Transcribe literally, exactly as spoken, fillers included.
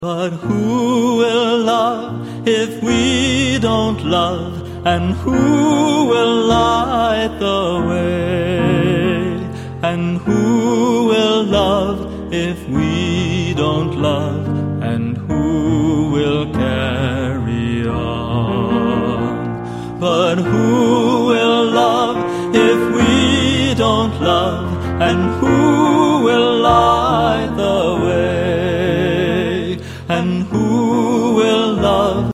But who will love if we don't love? And who will light the way? And who will love if we don't love? And who will carry on? But who will love if we don't love? And who will light the way?